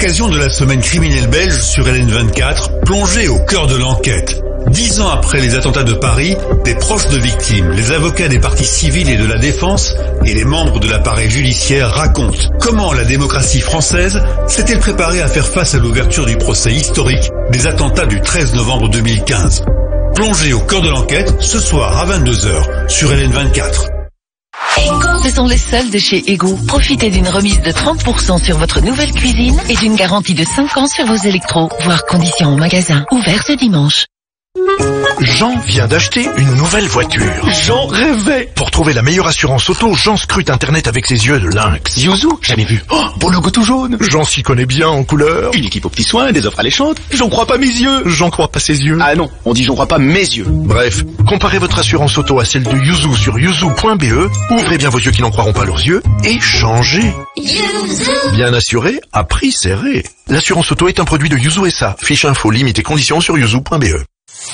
l'occasion de la semaine criminelle belge sur LN24, plongez au cœur de l'enquête. 10 ans après les attentats de Paris, des proches de victimes, les avocats des parties civiles et de la défense et les membres de l'appareil judiciaire racontent comment la démocratie française s'est-elle préparée à faire face à l'ouverture du procès historique des attentats du 13 novembre 2015. Plongez au cœur de l'enquête ce soir à 22h sur LN24. Ce sont les soldes chez Ego. Profitez d'une remise de 30% sur votre nouvelle cuisine et d'une garantie de 5 ans sur vos électros, voire conditions en magasin. Ouvert ce dimanche. Jean vient d'acheter une nouvelle voiture. Jean rêvait. Pour trouver la meilleure assurance auto, Jean scrute Internet avec ses yeux de lynx. Yuzu, jamais vu. Oh, beau logo tout jaune. Jean s'y connaît bien en couleur. Une équipe aux petits soins, des offres alléchantes. J'en crois pas mes yeux. J'en crois pas ses yeux. Ah non, on dit j'en crois pas mes yeux. Bref, comparez votre assurance auto à celle de Yuzu sur yuzu.be. Ouvrez bien vos yeux qui n'en croiront pas leurs yeux et changez. Yuzu. Bien assuré, à prix serré. L'assurance auto est un produit de Yuzu SA. Fiche info, limite et conditions sur yuzu.be.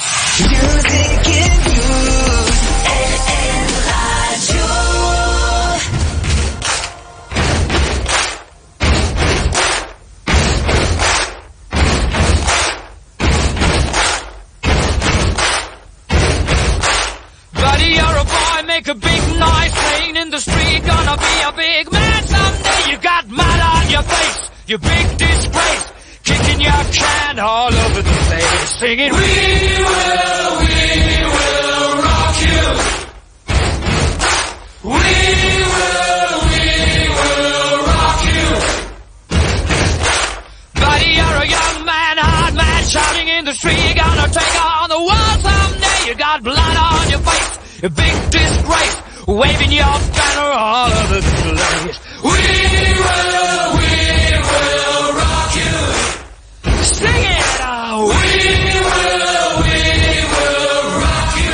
Buddy, you're a boy, make a big noise, playing in the street, gonna be a big man someday. You got mud on your face, you big disgrace, kicking your can all over the place, singing, we will rock you. We will rock you. Buddy, you're a young man, hard man, shouting in the street, you're gonna take on the world someday. You got blood on your face, a big disgrace, waving your banner all over the place. We will rock you. Sing it! We will rock you.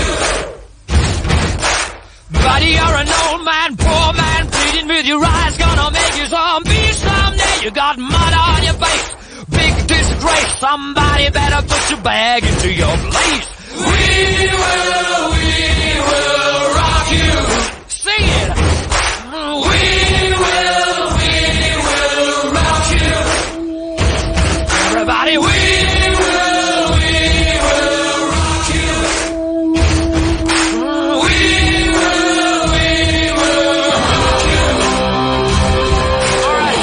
Buddy, you're an old man, poor man, pleading with your eyes, gonna make you zombie someday. You got mud on your face, big disgrace, somebody better put your bag into your place. We will rock you. Sing it! We will rock you. Everybody, we will rock you. We will rock you. All right.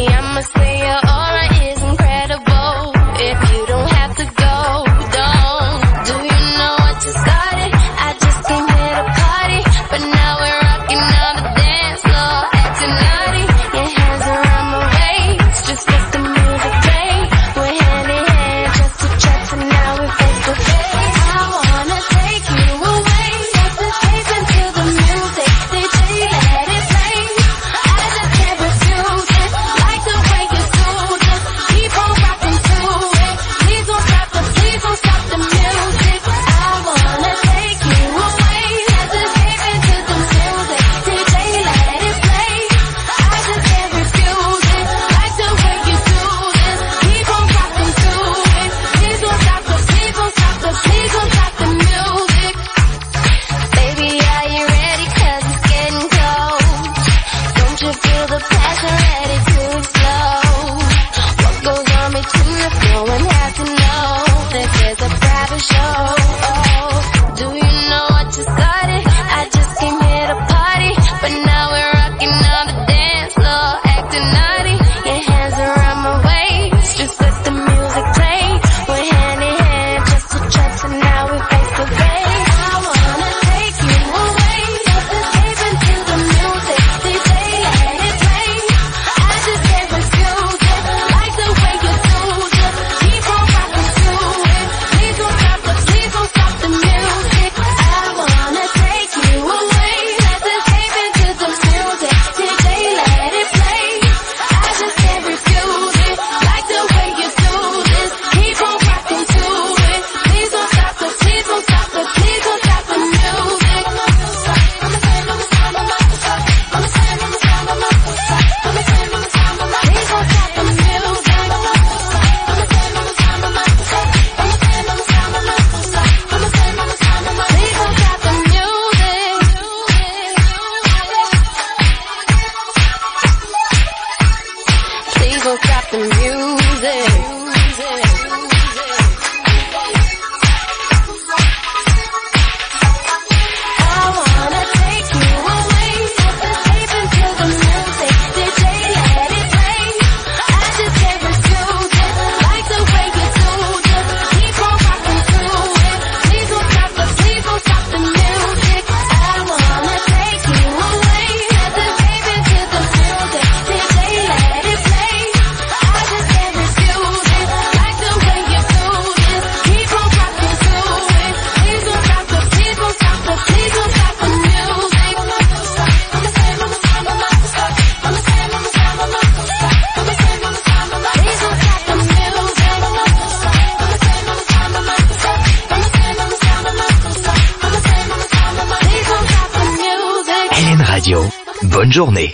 Say you're all right is incredible. If you don't have to go, don't. Radio. Bonne journée.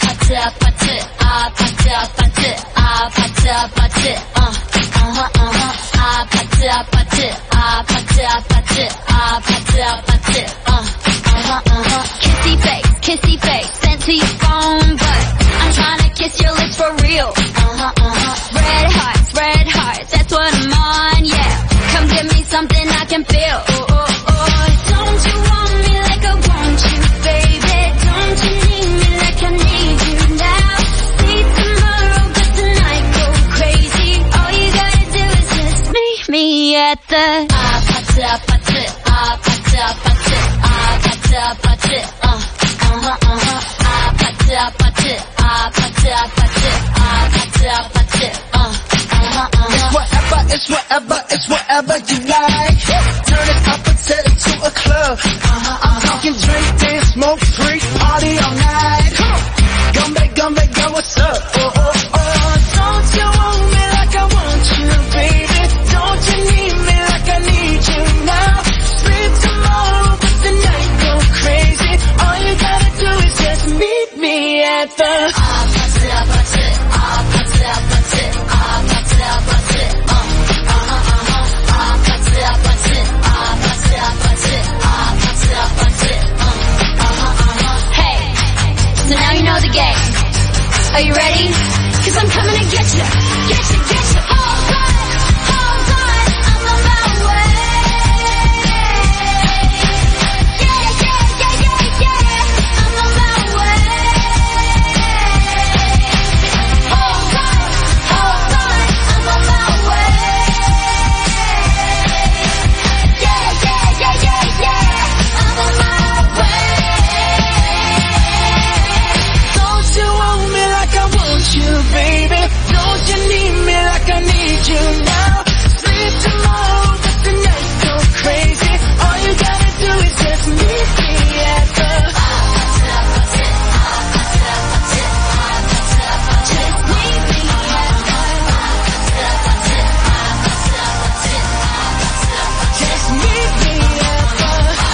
Kissy face, sent to your phone, but I'm trying to kiss your lips for real. Red hearts, that's what I'm on, yeah. Come give me something I can feel. Don't you want me like I want you, baby? Don't you need me like I need you now? See tomorrow, but tonight go crazy. All you gotta do is just meet me at the It's whatever you like. Turn it up and set it to a club. I'm talking drink, dance, smoke, freak, party all night. Come back, girl, what's up? Don't you want me like I want you, baby? Don't you need me like I need you now? Sleep tomorrow, but the night go crazy. All you gotta do is just meet me at the Are you ready? 'Cause I'm coming to get you. Get you. Hold on, I'm on my way. Yeah, I'm on my way. Hold on, I'm on my way. Yeah, I'm on my way. Don't you want me like I want you, baby? Don't you need me like I need you now? Sleep tomorrow, but the night go crazy. All you gotta do is just meet me at the just meet me at the just meet me at the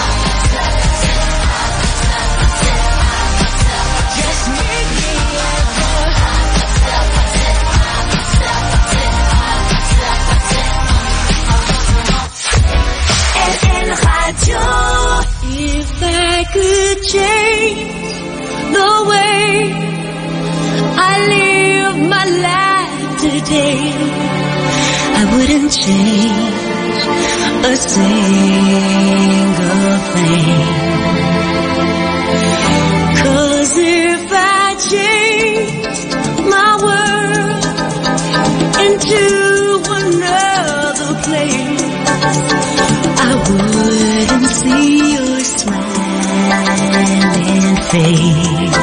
just meet me at the If I could change the way I live my life today, I wouldn't change a single thing. 'Cause if I changed my world into another place, I wouldn't see your smiling face.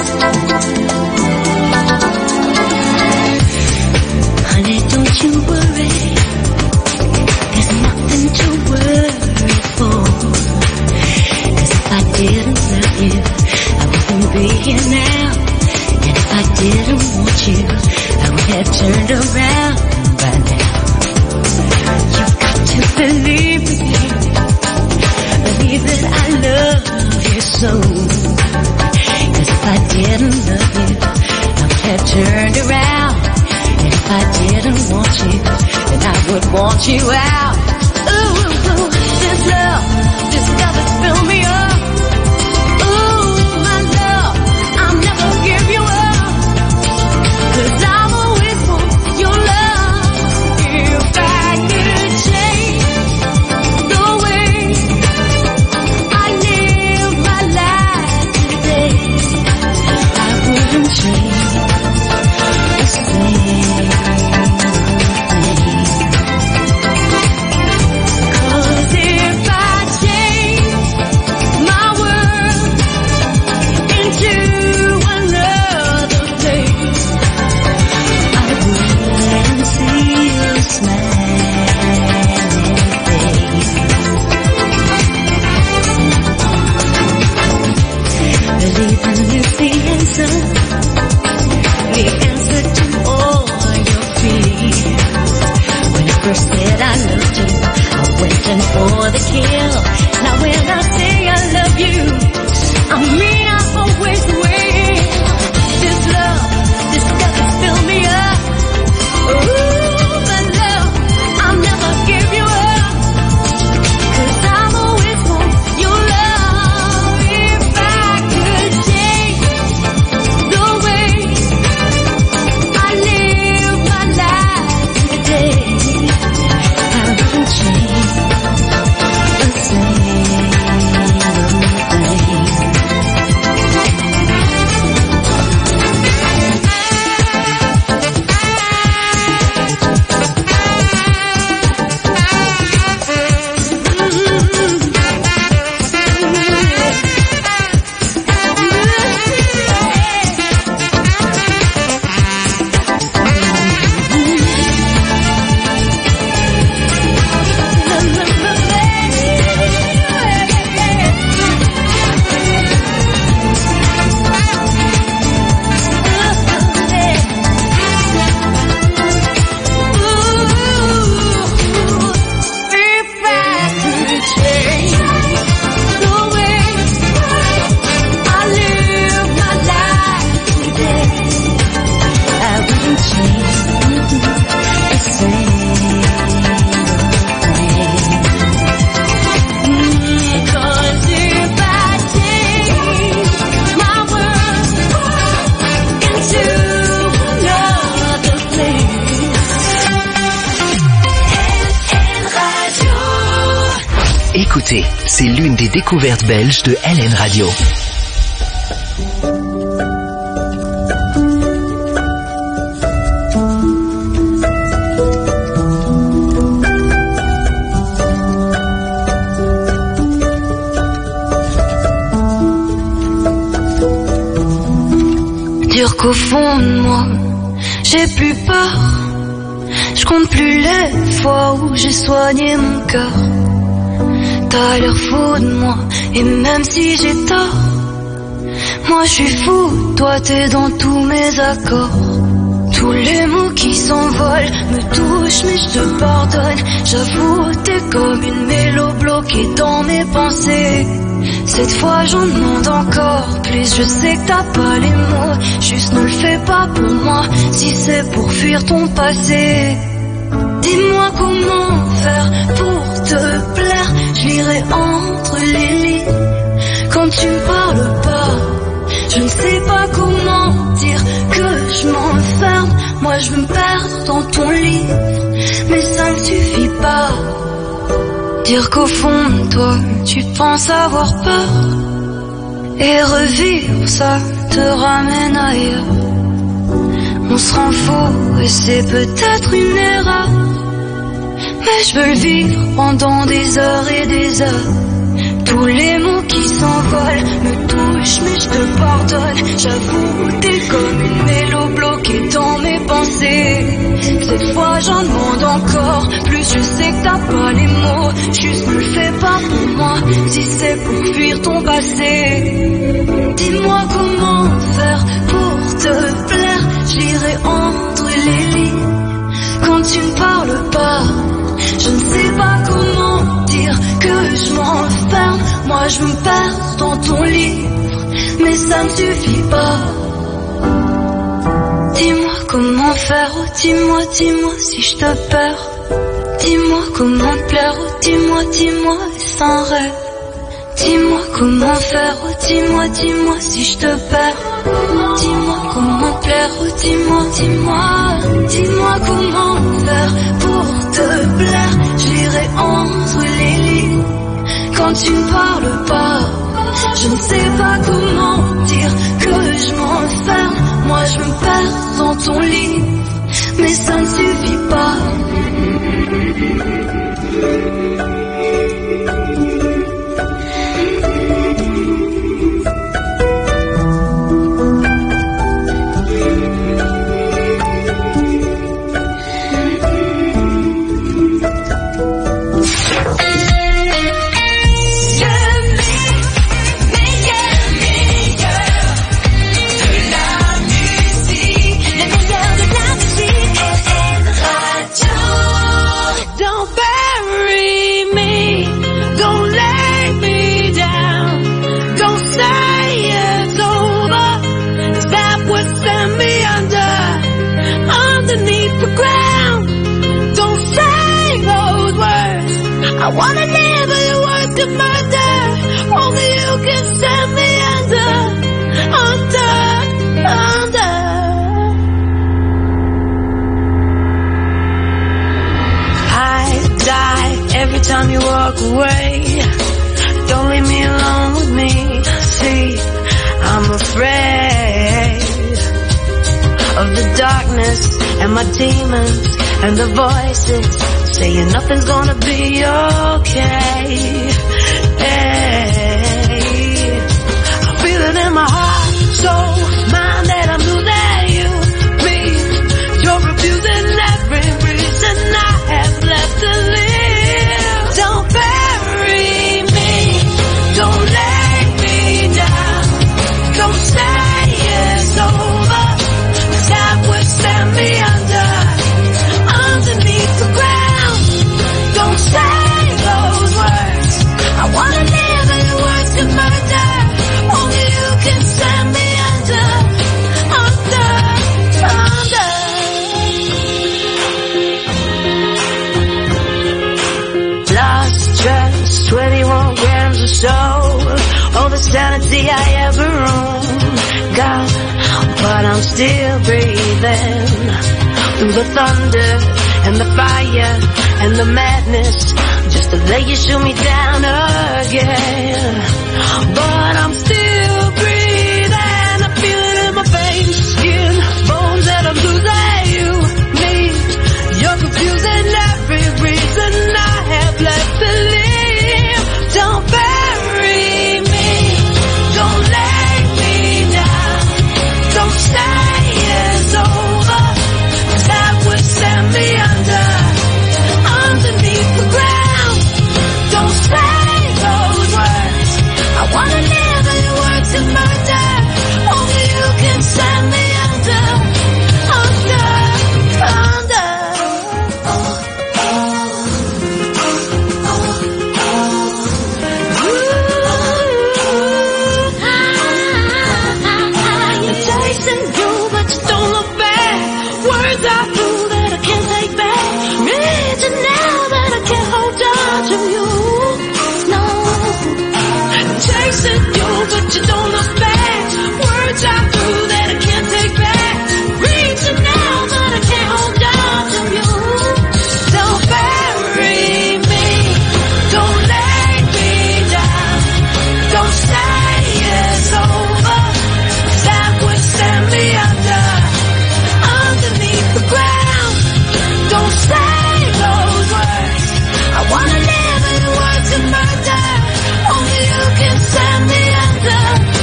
Honey, don't you worry, there's nothing to worry for. 'Cause if I didn't love you, I wouldn't be here now. And if I didn't want you, I would have turned around by now. You've got to believe me, believe that I love you so. 'Cause if I didn't love you, I would have turned around. And if I didn't want you, then I would want you out. Ooh, this love has filled me up. Ooh, my love, I'll never give you up. 'Cause I've always wanted your love. If I could change the way I live my life today, I wouldn't change a single thing. 'Cause if I change my world into another place, I wouldn't see your smiling face. Believing is the answer to all your fears. When I first said I loved you, I went in for the kill. Now when I say I love you, I mean I always Écoutez, c'est l'une des découvertes belges de LN Radio. Dire qu'au fond de moi, j'ai plus peur. Je compte plus les fois où j'ai soigné mon cœur. T'as l'air fou de moi, et même si j'ai tort, moi je suis fou, toi t'es dans tous mes accords. Tous les mots qui s'envolent me touchent, mais je te pardonne. J'avoue, t'es comme une mélodie bloquée dans mes pensées. Cette fois j'en demande encore plus. Je sais que t'as pas les mots, juste ne le fais pas pour moi. Si c'est pour fuir ton passé, dis-moi comment faire pour te plaire. Je lirai entre les lignes quand tu me parles pas. Je ne sais pas comment dire que je m'enferme. Moi je veux me perdre dans ton livre, mais ça ne suffit pas. Dire qu'au fond de toi, tu penses avoir peur, et revivre ça te ramène ailleurs. On se rend fou et c'est peut-être une erreur, mais je veux le vivre pendant des heures et des heures. Tous les mots qui s'envolent me touchent, mais je te pardonne. J'avoue, t'es comme une mélodie bloquée dans mes pensées. Cette fois j'en demande encore plus. Je sais que t'as pas les mots, juste ne le fais pas pour moi. Si c'est pour fuir ton passé, dis-moi comment faire pour te plaire. J'irai entre les lignes quand tu ne parles pas. Je ne sais pas comment dire que je m'enferme. Moi je me perds dans ton livre, mais ça ne suffit pas. Dis-moi comment faire, oh dis-moi, dis-moi si je te perds. Dis-moi comment te plaire, oh dis-moi, dis-moi sans rêve. Dis-moi comment faire, oh dis-moi, dis-moi si je te perds. Dis-moi comment te plaire, oh dis-moi, dis-moi. Dis-moi comment faire pour te plaire. J'irai entre les lignes quand tu ne parles pas. Je ne sais pas comment dire que je m'enferme. Moi je me perds dans ton livre, mais ça ne suffit pas. I wanna live but your words of murder. Only you can send me under. I die every time you walk away. Don't leave me alone with me. See, I'm afraid of the darkness and my demons and the voices saying nothing's gonna be okay. Hey, I feel it in my heart, soul, mind that I'm losing you. Me, you're refusing every reason I have left to live. Don't bury me, don't lay me down. Don't say it's over, 'cause that would send me underneath the ground. Don't say those words. I wanna live in the words of murder. Only you can send me under. Lost trust, 21 grams of soul. All the sanity I ever owned. God, but I'm still breathing. Through the thunder and the fire and the madness, just to let you shoot me down again. But I'm still breathing. I feel it in my veins, skin, bones, and I'm losing you, me. You're confusing every reason I have left to live. Don't bury me, don't lay me down, don't say it's over, 'cause that would send me underneath the ground. Don't say those words, I wanna live in your words of murder. Only you can send me under. You're chasing you, but you don't look back. Words are through that I can't take back. Reaching now that I can't hold on to you. No, chasing you, but you don't look back. Words are through that I can't take back. Reaching now that I can't hold on to you. Don't bury me, don't lay me down, don't say it's over, 'cause that would send me underneath the ground. Don't say those words, I wanna live in the words of murder. Only you can send me under.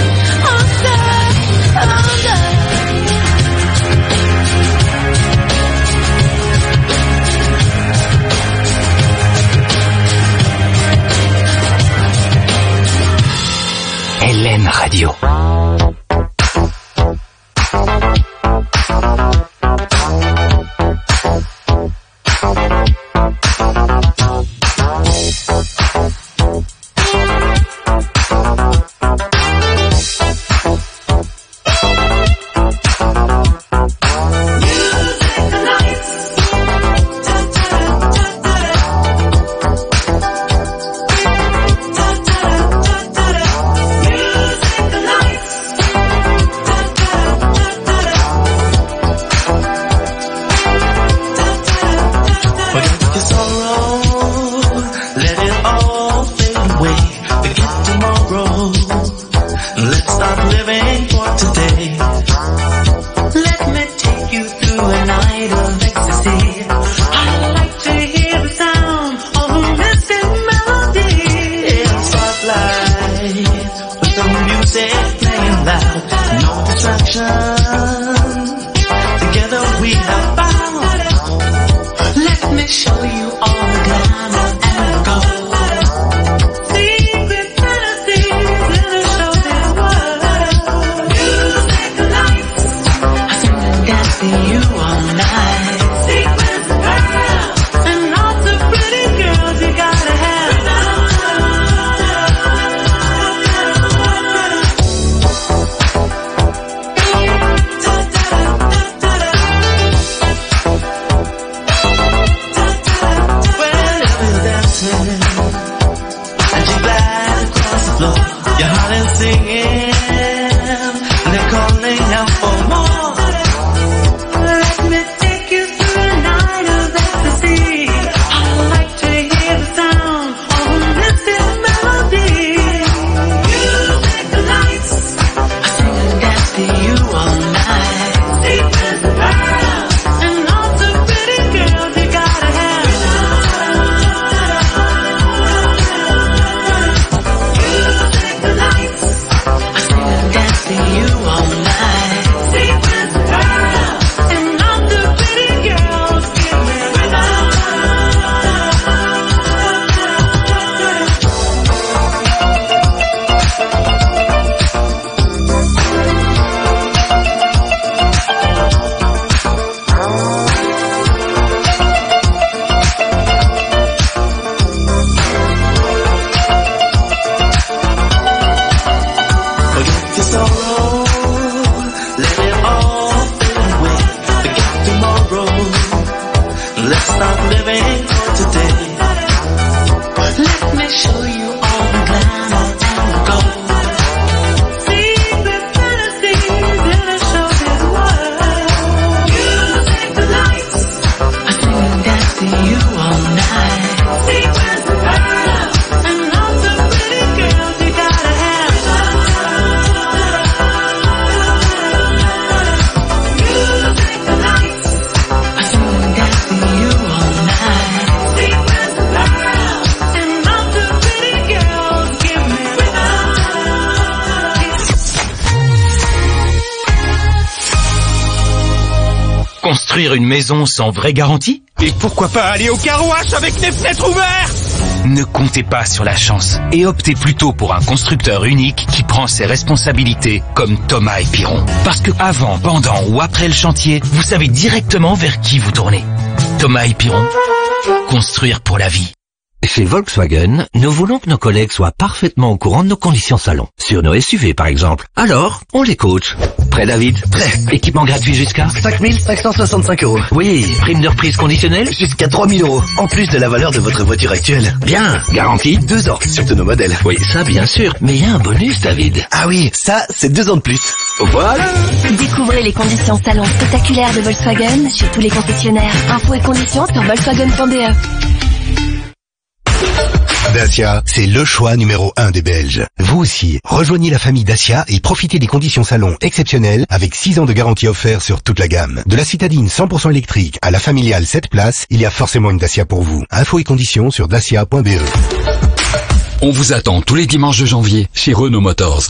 LN Radio. See you all night. Sequence of pearls and lots of pretty Construire une maison sans vraie garantie? Et pourquoi pas aller au carouage avec les fenêtres ouvertes? Ne comptez pas sur la chance et optez plutôt pour un constructeur unique qui prend ses responsabilités comme Thomas et Piron. Parce que avant, pendant ou après le chantier, vous savez directement vers qui vous tournez. Thomas et Piron, construire pour la vie. Chez Volkswagen, nous voulons que nos collègues soient parfaitement au courant de nos conditions salon. Sur nos SUV par exemple. Alors, on les coach. Prêt David? Prêt. Équipement gratuit jusqu'à 5565 €. Oui, prime de reprise conditionnelle Jusqu'à 3000 €, en plus de la valeur de votre voiture actuelle. Bien, garantie 2 ans, sur tous nos modèles. Oui, ça bien sûr, mais il y a un bonus David. Ah oui, ça, c'est 2 ans de plus. Voilà. Découvrez les conditions salon spectaculaires de Volkswagen chez tous les concessionnaires. Infos et conditions sur volkswagen.de. Dacia, c'est le choix numéro 1 des Belges. Vous aussi, rejoignez la famille Dacia et profitez des conditions salon exceptionnelles avec 6 ans de garantie offerte sur toute la gamme. De la citadine 100% électrique à la familiale 7 places, il y a forcément une Dacia pour vous. Infos et conditions sur dacia.be. On vous attend tous les dimanches de janvier chez Renault Motors.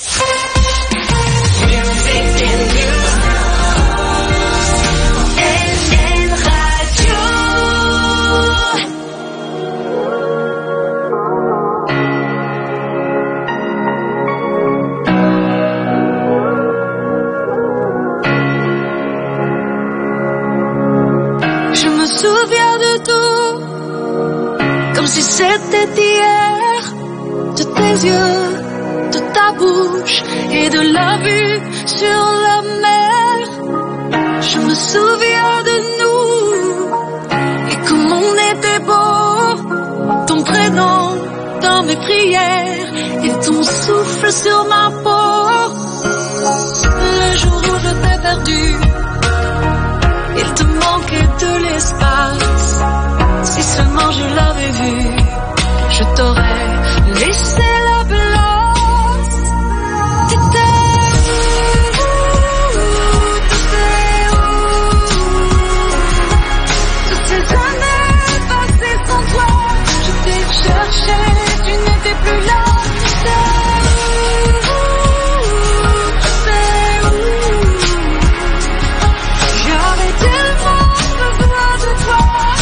Si c'était hier, de tes yeux, de ta bouche et de la vue sur la mer. Je me souviens de nous et comme on était beau, ton prénom dans mes prières et ton souffle sur ma peau. Le jour où je t'ai perdu, il te manquait de l'espace. Si seulement je l'avais vu, je t'aurais laissé la place. T'étais où? Toutes ces années passées sans toi, je t'ai cherché, tu n'étais plus là. J'avais tellement besoin de toi.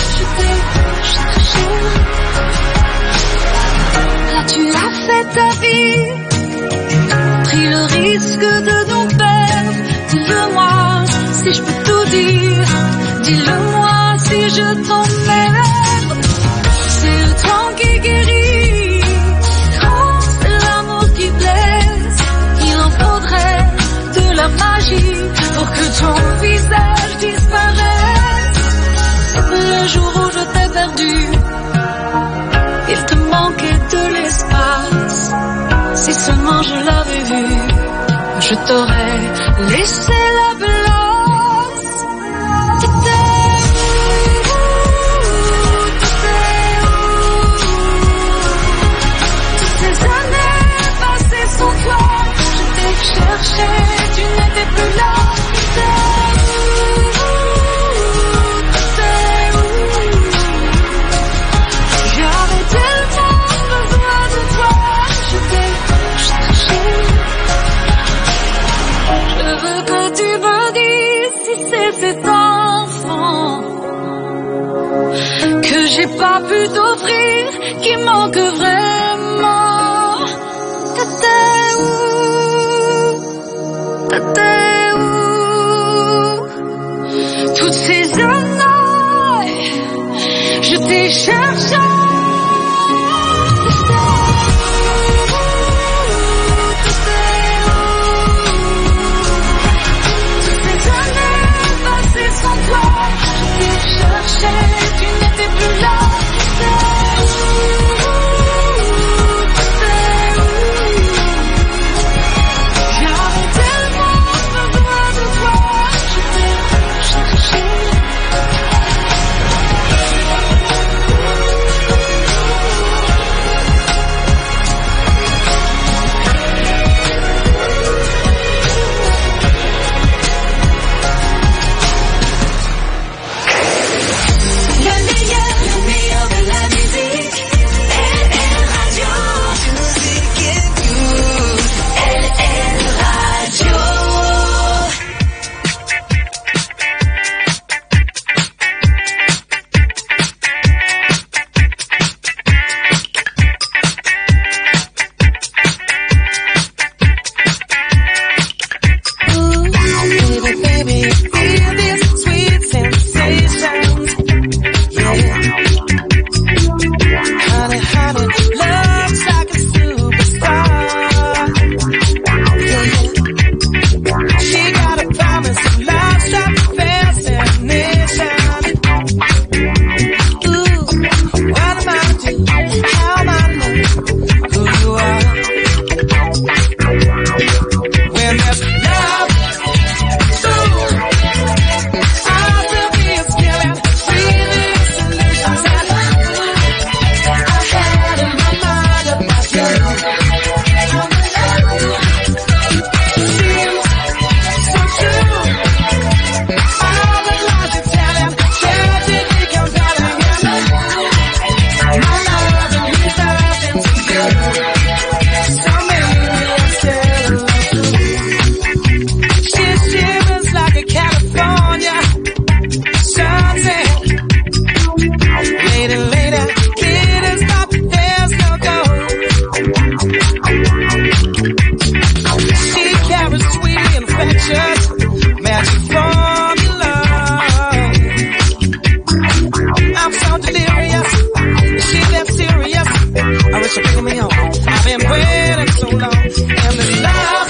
Là tu as fait ta vie, pris le risque de nous perdre. Dis-le-moi si je peux tout dire, dis-le-moi si je t'emmerde. C'est le temps qui guérit, quand c'est l'amour qui blesse. Il en faudrait de la magie pour que ton visage disparaisse. Le jour où je t'ai perdu, il te manquait de l'espace. Si seulement je l'avais vu, je t'aurais laissé la place. T'étais où? Toutes ces années passées sans toi, je t'ai cherché, tu n'étais plus là. Cet enfant que j'ai pas pu t'offrir, qui manque vraiment. T'étais où? T'étais où? Toutes ces années, je t'ai cherché. Tu n'étais plus là. J'avais tellement besoin de toi. Je t'ai cherché. so bring me on. I've been waiting so long, and this love,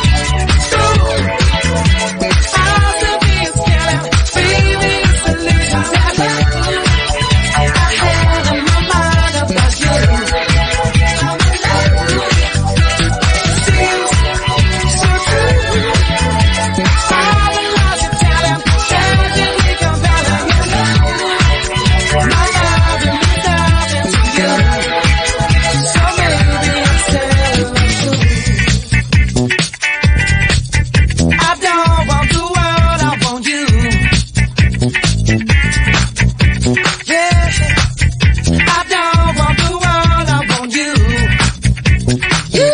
I'll still be a scared, baby, it's illusions that I had in my mind about you. Seems so true. All the lies you're telling, tragically compelling. My love and my love into you. So maybe I'm telling you. I don't want the world, I want you. Yeah. I don't want the world, I want you. You.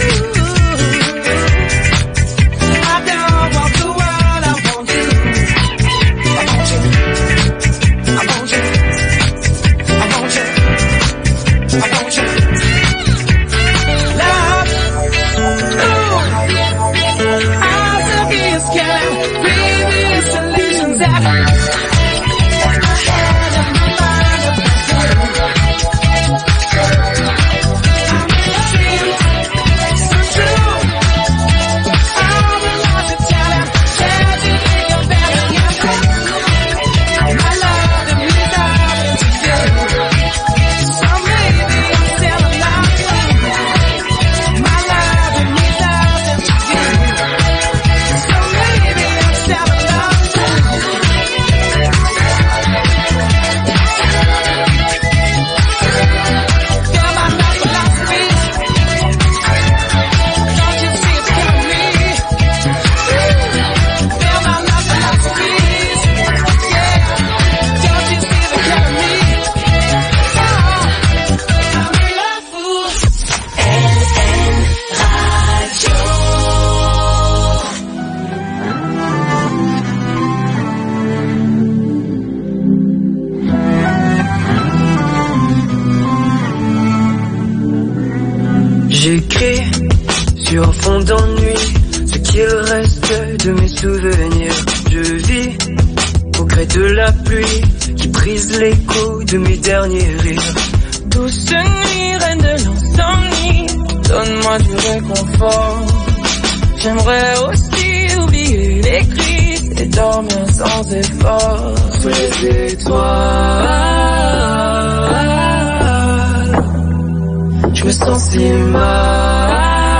I don't want the world, I want you. I want you. I want you. I want you. I want you. Love. Ooh. I'll still be a scam. Baby, it's illusions that I had in my mind about you. So true. All the lies you're telling, tragically compelling. My love and me love into you. So maybe I'm still alive. My love and me love into you. So maybe I'm still alive. You're my love philosophy. Don't you see it's killing me? You're my love philosophy. Yeah. Don't you see it's killing me? I'm in love with J'écris sur un fond d'ennui ce qu'il reste de mes souvenirs. Je vis au gré de la pluie qui brise l'écho de mes derniers rires. Douce nuit, reine de l'insomnie, donne-moi du réconfort. J'aimerais aussi oublier les crises et dormir sans effort. Sous les étoiles, je me sens si mal.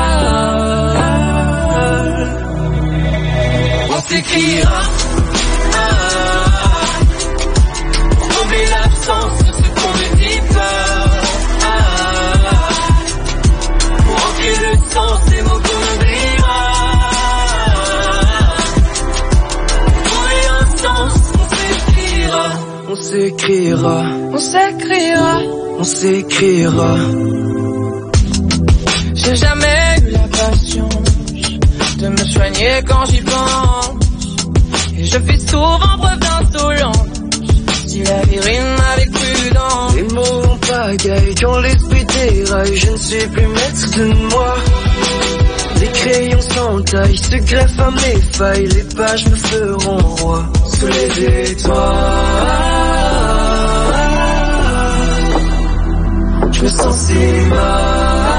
On s'écrira, oublie l'absence de ce qu'on ne dit pas. Pour remplir le sens des mots qu'on oubliera. Trouver un sens, on s'écrira, on s'écrira, on s'écrira. J'ai jamais eu la patience de me soigner quand j'y pense. Et je fais souvent preuve d'insolence. Si la vie rime avec prudence. Les mots en pagaille quand l'esprit déraille. Je ne suis plus maître de moi. Les crayons sans taille se greffent à mes failles. Les pages me feront roi. Sous les étoiles, je me sens si mal.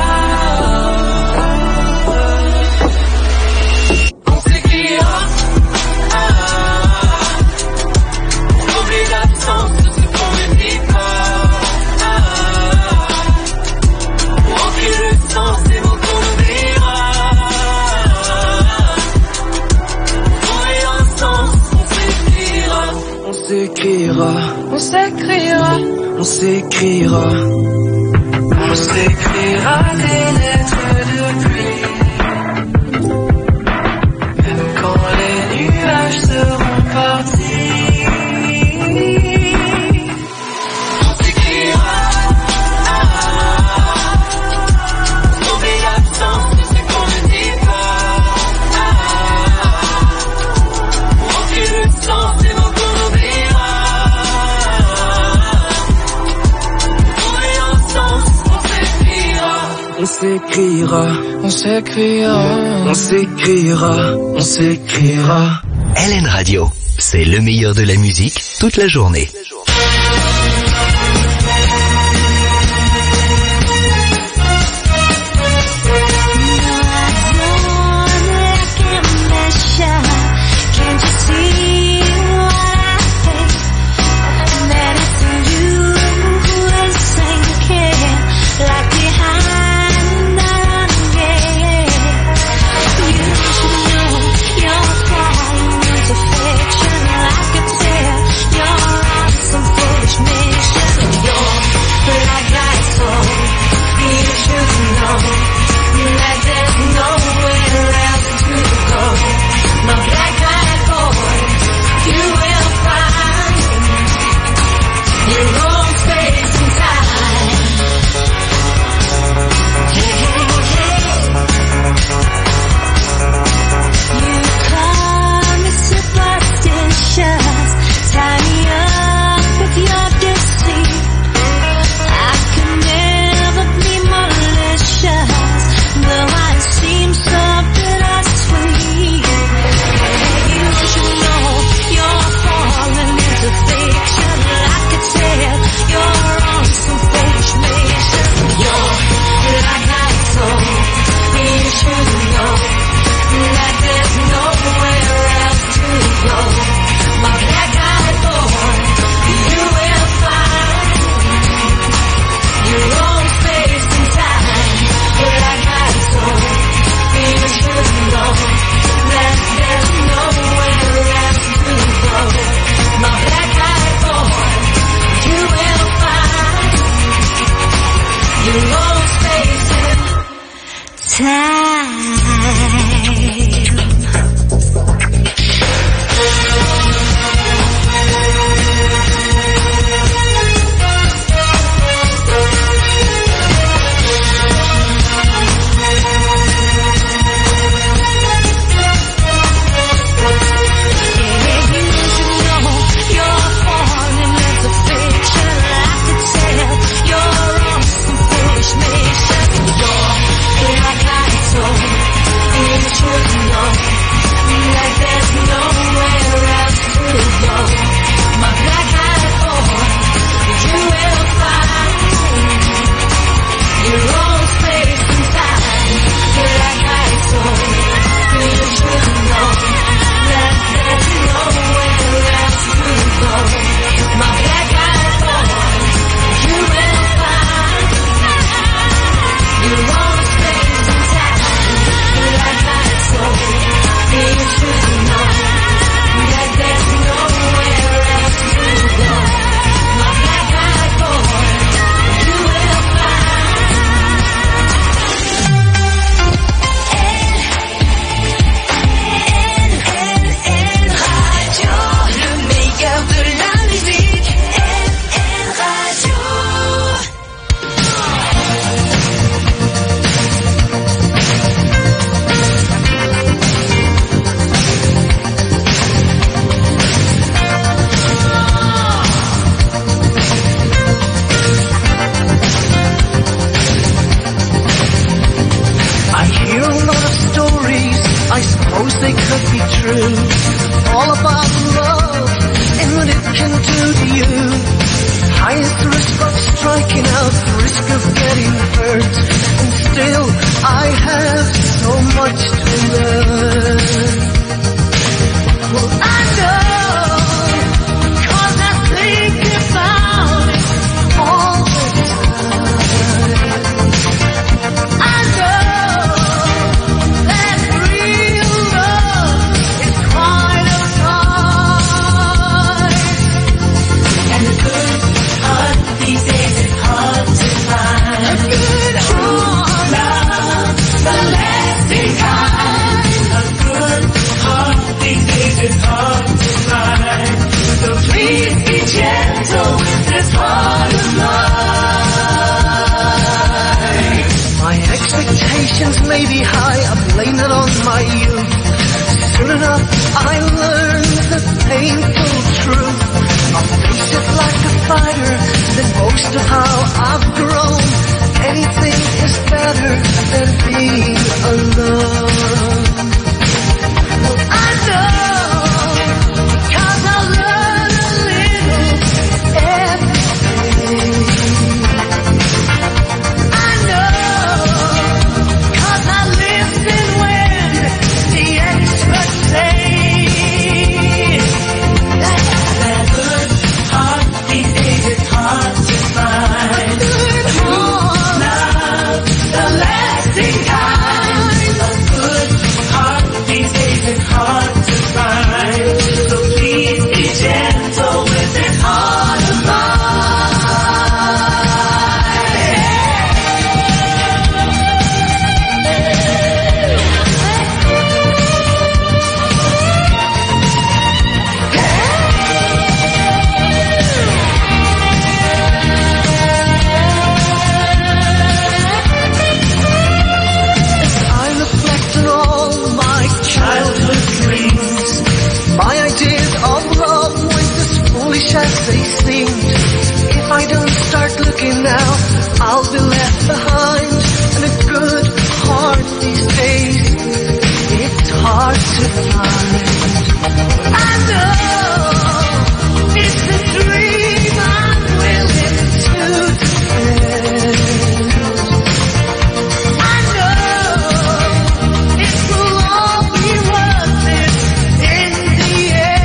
On s'écrira, on s'écrira, on s'écrira des lettres de pluie. Même quand les nuages seront partis, on s'écrira. Oublie l'absence de ce qu'on ne dit pas. Pour remplir le sens des mots qu'on oubliera. On s'écrira, on s'écrira, on s'écrira, on s'écrira. LN Radio, c'est le meilleur de la musique toute la journée. time.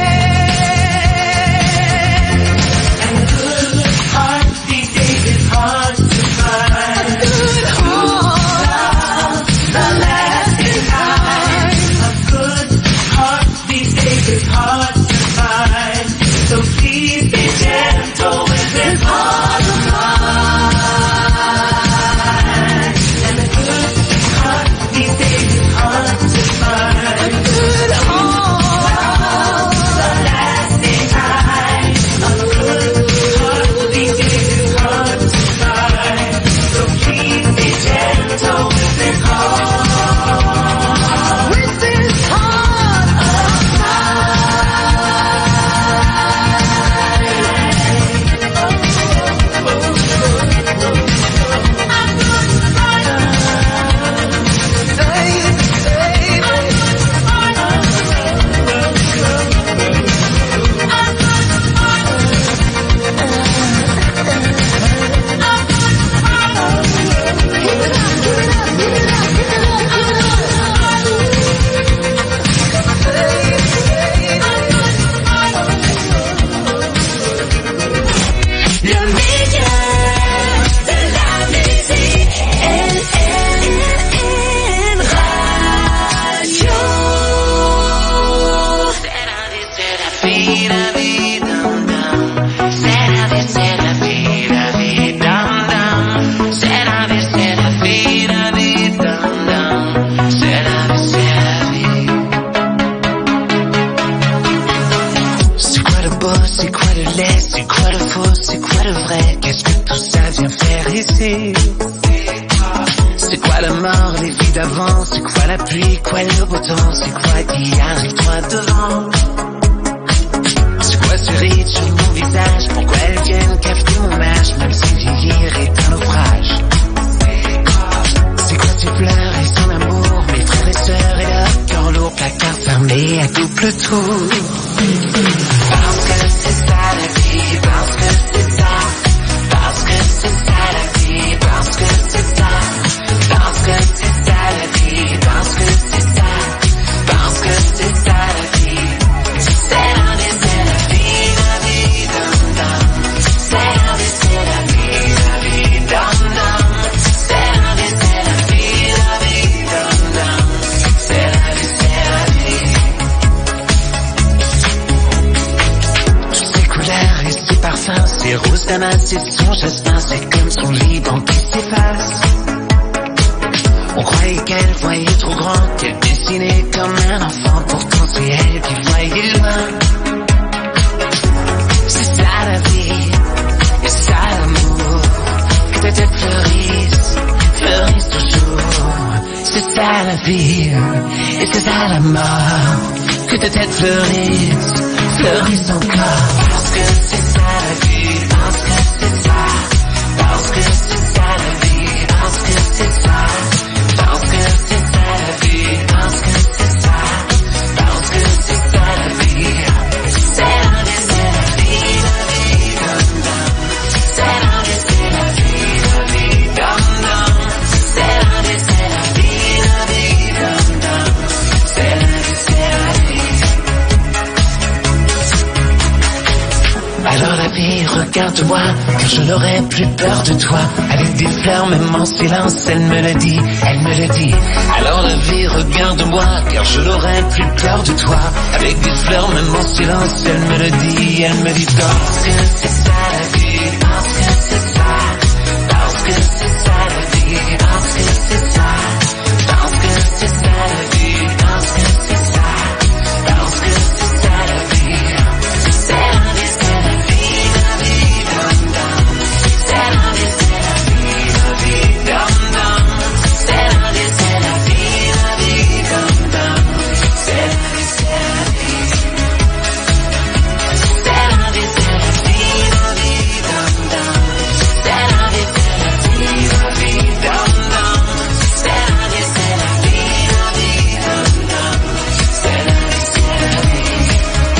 Hard quoi la mort, les vies d'avant, c'est quoi la pluie, quoi le beau temps, c'est quoi hier et toi devant. C'est quoi ce ride sur mon visage, pourquoi elles viennent cafeter mon âge, même si vieillir est un naufrage. C'est quoi ces pleurs et son amour, mes frères et sœurs et leur cœur lourd, placard fermé à double tour. Parce que c'est ça la vie, parce que c'est ça, parce que c'est ça la vie, parce que c'est ça, parce que c'est ça la vie, parce que c'est ça, parce que c'est ça la vie. C'est la vie, c'est la vie, la vie, dum dum. C'est la vie, c'est la vie, la vie, dum dum. C'est la vie, c'est la vie, la vie, dum dum. C'est la vie, c'est la vie. Toutes ces couleurs et ces parfums, ces roses damas et son jasmin, c'est comme son Liban qui s'efface. On croyait qu'elle voyait trop grand, qu'elle dessinait comme un enfant, pourtant c'est elle qui voyait loin. C'est ça la vie, et ça l'amour, que ta tête fleurisse, fleurisse toujours. C'est ça la vie, et c'est ça la mort, que ta tête fleurisse, fleurisse encore. Parce que c'est ça la vie, parce que c'est ça, parce que c'est ça la vie, parce que c'est ça. Parce que c'est ça la vie, parce que c'est ça, parce que c'est ça la vie. C'est la vie, c'est la vie, la vie, dum dum. C'est la vie, c'est la vie, la vie, dum dum. C'est la vie, c'est la vie, la vie, dum dum. C'est la vie, c'est la vie. Alors la vie, regarde-moi, car je n'aurai plus peur de toi. Avec des fleurs, même en silence, elle me le dit, elle me le dit. Alors la vie, regarde-moi, car je n'aurai plus peur de toi. Avec des fleurs, même en silence, elle me le dit, elle me dit. Parce que c'est ça la vie, parce que c'est ça, parce que c'est ça la vie, parce que c'est ça, parce que c'est ça la vie, parce que c'est ça, parce que c'est ça la vie. C'est la vie, c'est la vie, la vie, dum dum. C'est la vie, c'est la vie, la vie, dum dum. C'est la vie, c'est la vie, la vie, dum dum. C'est la vie, c'est la vie. C'est la vie, c'est la vie, la vie, dum dum. C'est la vie, c'est la vie, la vie, dum dum. C'est la vie, c'est la vie, la vie, dum dum. C'est la vie, c'est la vie.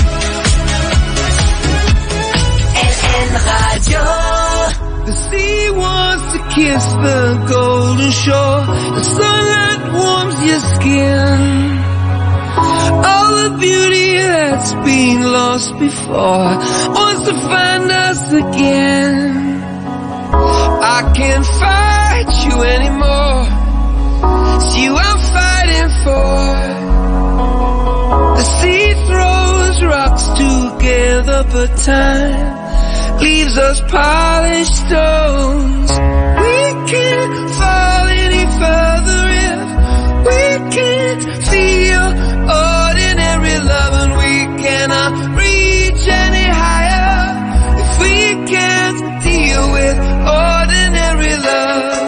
LN Radio. The sea wants to kiss the golden shore. The sunlight warms your skin. All the beauty that's been lost before wants to find us again. I can't fight you anymore. It's you I'm fighting for. The sea throws rocks together, but time leaves us polished stones. We can't fall any further if we can't feel ordinary love, and we cannot reach any higher if we can't deal with ordinary love.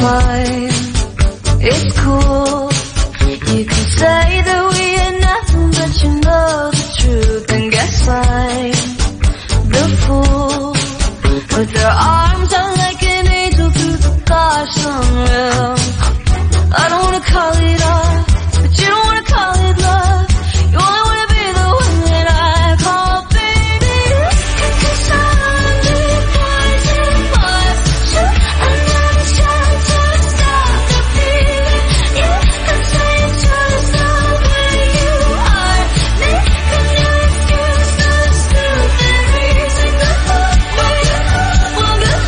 fine. It's cool. You can say that we are nothing, but you know the truth. And guess I'm the fool with their arms out like an angel through the gosh unreal. I don't wanna call it off, but you don't wanna call it love. You only wanna be the one that I call baby. Cause I'm the poison boy. So I'm not trying to stop the feeling. Yeah, cause when you try to stop where you are, making your excuse the stupid reason. Well, good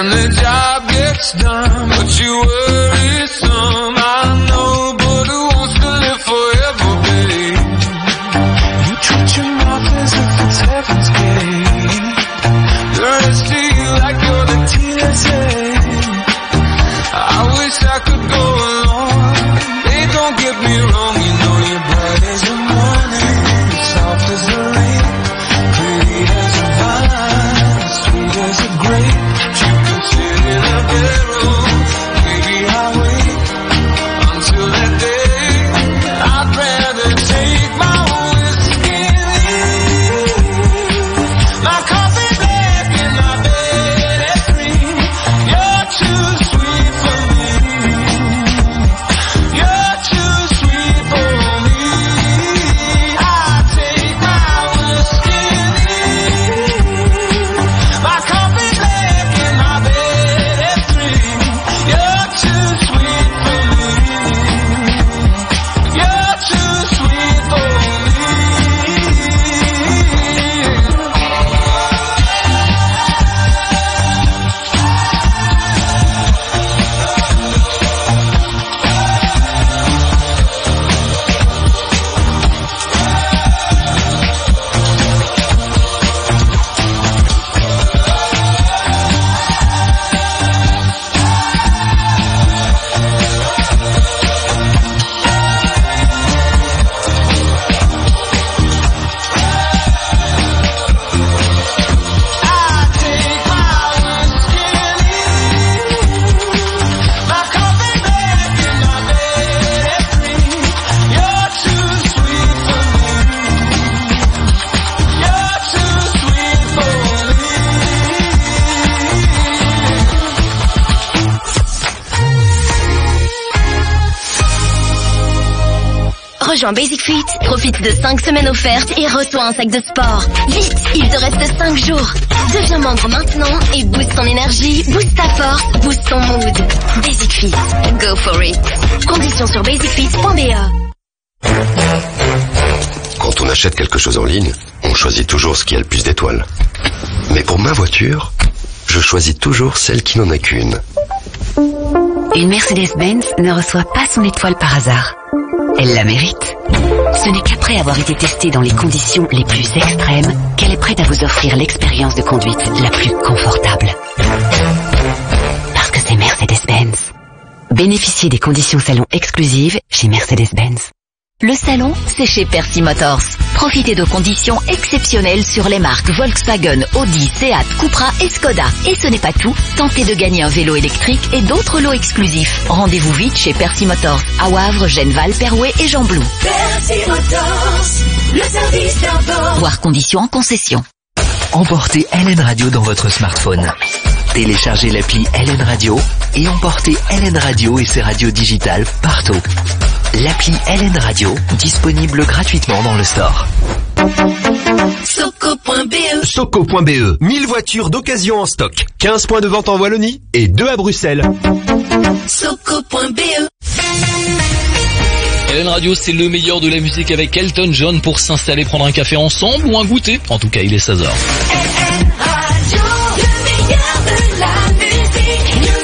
and the job gets done, but you worry some. I know, but who wants to live forever, babe? You treat your mouth as if it's heaven's gate. The rest of you like you're the TSA. I wish I could go along. Hey, don't get me wrong, you know you're bright as the morning, soft as the rain, pretty as a vine, sweet as a grape. You can sit in a barrel, maybe I'll wait until that day. I'd rather take my whiskey and leave my coffee black and my bed at 3. You're too sweet for me. You're too sweet for me. I take my whiskey and leave my coffee black and my bed at 3. You're too sweet for me. You're too sweet for me. Rejoins Basic Fit, profite de 5 semaines offertes et reçois un sac de sport. Vite, il te reste 5 jours. Deviens membre maintenant et booste ton énergie, booste ta force, booste ton mood. Basic Fit, go for it. Conditions sur basicfit.be. Quand on achète quelque chose en ligne, on choisit toujours ce qui a le plus d'étoiles. Mais pour ma voiture, je choisis toujours celle qui n'en a qu'une. Une Mercedes-Benz ne reçoit pas son étoile par hasard. Elle la mérite. Ce n'est qu'après avoir été testée dans les conditions les plus extrêmes qu'elle est prête à vous offrir l'expérience de conduite la plus confortable. Parce que c'est Mercedes-Benz. Bénéficiez des conditions salon exclusives chez Mercedes-Benz. Le salon, c'est chez Percy Motors. Profitez de conditions exceptionnelles sur les marques Volkswagen, Audi, Seat, Cupra et Skoda. Et ce n'est pas tout, tentez de gagner un vélo électrique et d'autres lots exclusifs. Rendez-vous vite chez Percy Motors, à Wavre, Genneval, Perouet et Jean-Blou. Percy Motors, le service d'abord. Voir conditions en concession. Emportez LN Radio dans votre smartphone. Téléchargez l'appli LN Radio et emportez LN Radio et ses radios digitales partout. L'appli LN Radio, disponible gratuitement dans le store. Soco.be. Soco.be, 1000 voitures d'occasion en stock, 15 points de vente en Wallonie et 2 à Bruxelles. Soco.be. LN Radio, c'est le meilleur de la musique avec Elton John pour s'installer, prendre un café ensemble ou un goûter. En tout cas, il est 16h.